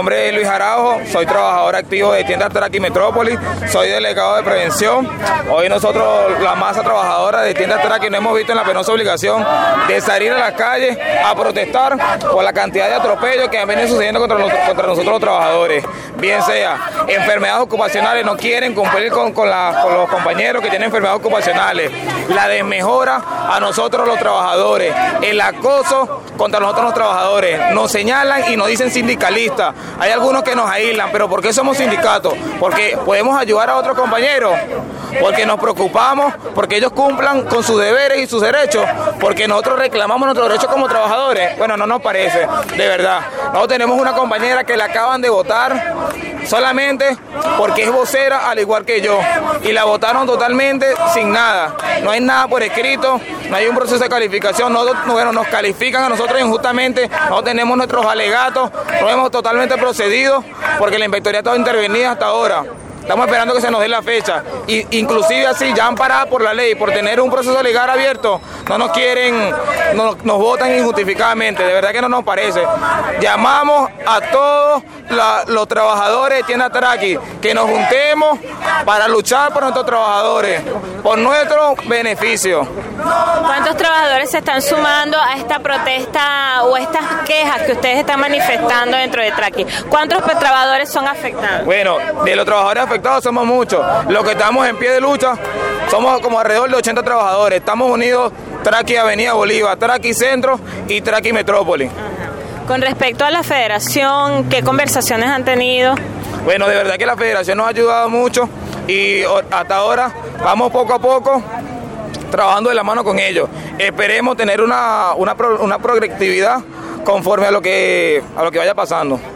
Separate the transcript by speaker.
Speaker 1: nombre es Luis Araujo, soy trabajador activo de tiendas Traki Metrópolis, soy delegado de prevención. Hoy nosotros, la masa trabajadora de tiendas Traki, nos hemos visto en la penosa obligación de salir a las calles a protestar por la cantidad de atropellos que han venido sucediendo contra nosotros los trabajadores. Bien sea enfermedades ocupacionales, no quieren cumplir con los compañeros que tienen enfermedades ocupacionales, la desmejora a nosotros los trabajadores, el acoso contra nosotros los trabajadores, nos señalan y nos dicen sindicalistas. Hay algunos que nos aíslan, pero ¿por qué somos sindicatos? Porque podemos ayudar a otros compañeros, porque nos preocupamos, porque ellos cumplan con sus deberes y sus derechos, porque nosotros reclamamos nuestros derechos como trabajadores. Bueno, no nos parece, de verdad. Nosotros tenemos una compañera que la acaban de votar solamente porque es vocera al igual que yo, y la votaron totalmente sin nada, no hay nada por escrito, no hay un proceso de calificación. Nos califican a nosotros injustamente, no tenemos nuestros alegatos, no hemos totalmente procedido porque la inspectoría ha estado intervenida hasta ahora. Estamos esperando que se nos dé la fecha. Inclusive así, ya amparada por la ley, por tener un proceso legal abierto, no nos quieren, nos votan injustificadamente. De verdad que no nos parece. Llamamos a todos los trabajadores de tiendas Traki que nos juntemos para luchar por nuestros trabajadores, por nuestro beneficio.
Speaker 2: ¿Cuántos trabajadores se están sumando a esta protesta o estas quejas que ustedes están manifestando dentro de Traki? ¿Cuántos trabajadores son afectados?
Speaker 1: Bueno, de los trabajadores afectados somos muchos. Los que estamos en pie de lucha somos como alrededor de 80 trabajadores. Estamos unidos Traki Avenida Bolívar, Traki Centro y Traki Metrópolis.
Speaker 2: Con respecto a la federación, ¿qué conversaciones han tenido?
Speaker 1: Bueno, de verdad que la federación nos ha ayudado mucho y hasta ahora vamos poco a poco trabajando de la mano con ellos. Esperemos tener una progresividad conforme a lo que vaya pasando.